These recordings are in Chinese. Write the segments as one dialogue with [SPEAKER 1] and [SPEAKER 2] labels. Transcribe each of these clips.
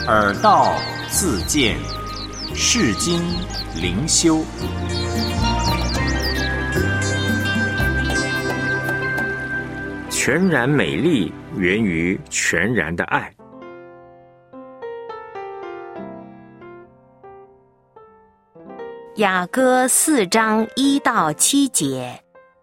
[SPEAKER 1] 耳道自见，世经灵修。全然美丽源于全然的爱。
[SPEAKER 2] 雅歌4章1到7节。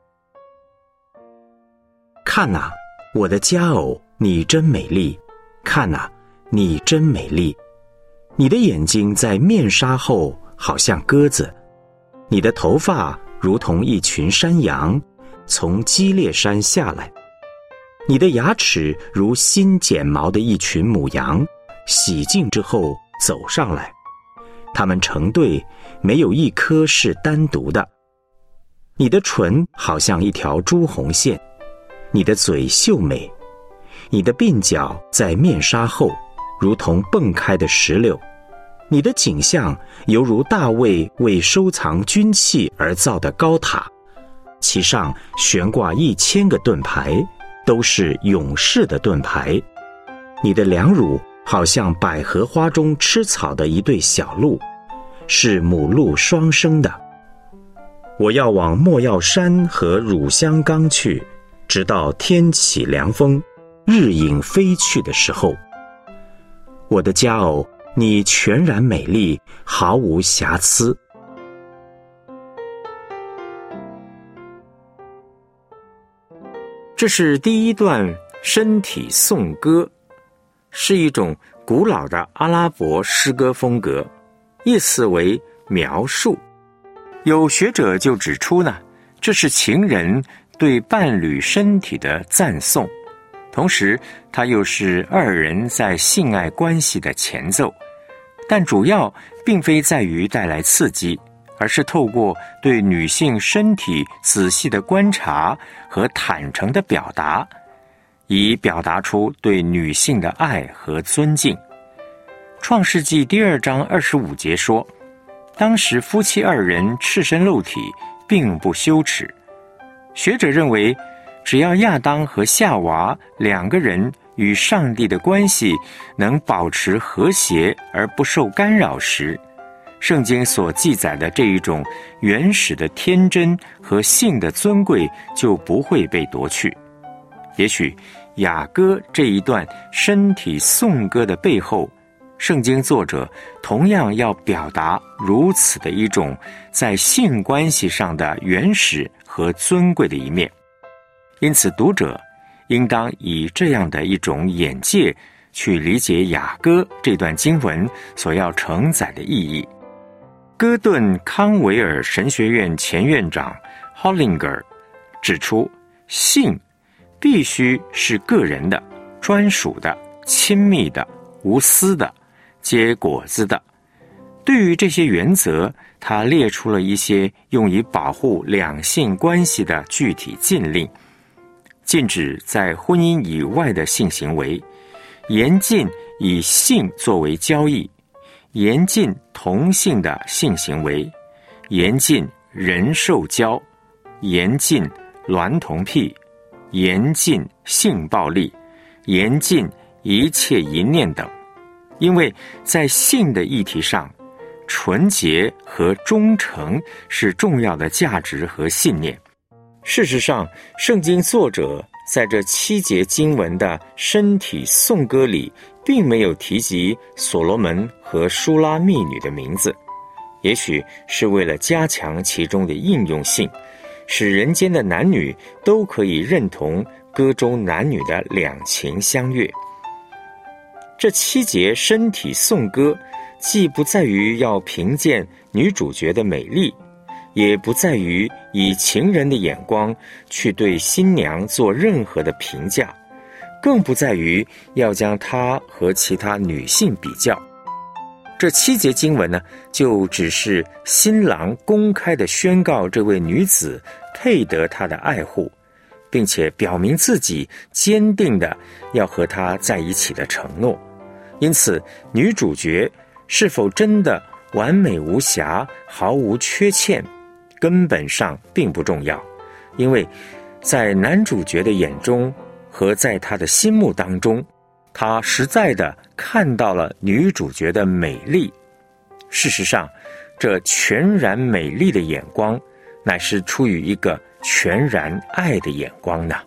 [SPEAKER 3] 看哪，我的佳偶，你真美丽！看哪，你真美丽！你的眼睛在面纱后好像鸽子，你的头发如同一群山羊从基列山下来，你的牙齿如新剪毛的一群母羊，洗净之后走上来，它们成对，没有一颗是单独的。你的唇好像一条朱红线，你的嘴秀美，你的鬓角在面纱后如同迸开的石榴，你的景象犹如大卫为收藏军器而造的高塔，其上悬挂1000个盾牌，都是勇士的盾牌。你的两乳好像百合花中吃草的一对小鹿，是母鹿双生的。我要往莫药山和乳香冈去，直到天起凉风，日影飞去的时候。我的佳偶，你全然美丽，毫无瑕疵。
[SPEAKER 1] 这是第一段身体颂歌，是一种古老的阿拉伯诗歌风格，意思为描述。有学者就指出呢，这是情人对伴侣身体的赞颂，同时它又是二人在性爱关系的前奏，但主要并非在于带来刺激，而是透过对女性身体仔细的观察和坦诚的表达，以表达出对女性的爱和尊敬。创世纪第2章25节说，当时夫妻2人赤身露体，并不羞耻。学者认为，只要亚当和夏娃2个人与上帝的关系能保持和谐而不受干扰时，圣经所记载的这一种原始的天真和性的尊贵就不会被夺去。也许雅歌这一段身体颂歌的背后，圣经作者同样要表达如此的一种在性关系上的原始和尊贵的一面。因此读者应当以这样的一种眼界去理解雅歌这段经文所要承载的意义。哥顿康维尔神学院前院长 Hollinger 指出，性必须是个人的、专属的、亲密的、无私的、结果子的。对于这些原则，他列出了一些用以保护两性关系的具体禁令：禁止在婚姻以外的性行为，严禁以性作为交易，严禁同性的性行为，严禁人兽交，严禁娈童癖，严禁性暴力，严禁一切淫念等。因为在性的议题上，纯洁和忠诚是重要的价值和信念。事实上，圣经作者在这7节经文的身体颂歌里，并没有提及所罗门和书拉密女的名字，也许是为了加强其中的应用性，使人间的男女都可以认同歌中男女的两情相悦。这7节身体颂歌既不在于要评鉴女主角的美丽，也不在于以情人的眼光去对新娘做任何的评价，更不在于要将她和其他女性比较。这7节经文呢，就只是新郎公开地宣告这位女子配得他的爱护，并且表明自己坚定的要和他在一起的承诺。因此，女主角是否真的完美无瑕、毫无缺陷，根本上并不重要，因为在男主角的眼中和在他的心目当中， 他实在地看到了女主角的美丽。事实上，这全然美丽的眼光，乃是出于一个全然爱的眼光呢。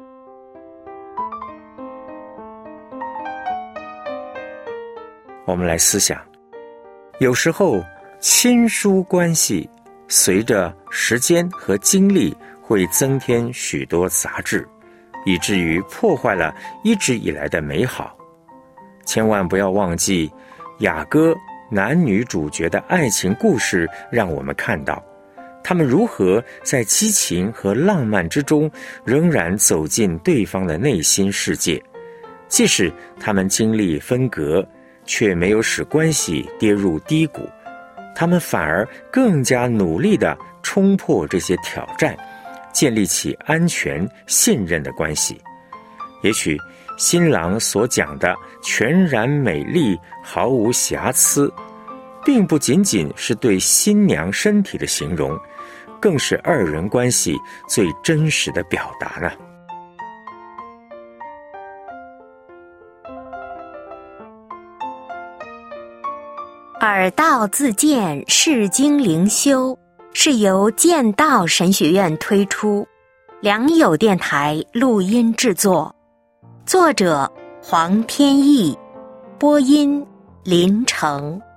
[SPEAKER 1] 我们来思想，有时候亲疏关系随着时间和精力会增添许多杂质，以至于破坏了一直以来的美好。千万不要忘记，雅歌男女主角的爱情故事让我们看到，他们如何在激情和浪漫之中仍然走进对方的内心世界，即使他们经历分隔，却没有使关系跌入低谷，他们反而更加努力地冲破这些挑战，建立起安全信任的关系。也许新郎所讲的全然美丽毫无瑕疵，并不仅仅是对新娘身体的形容，更是二人关系最真实的表达呢。
[SPEAKER 2] 耳道自荐释经灵修是由剑道神学院推出，良友电台录音制作，作者黄天意，播音林成。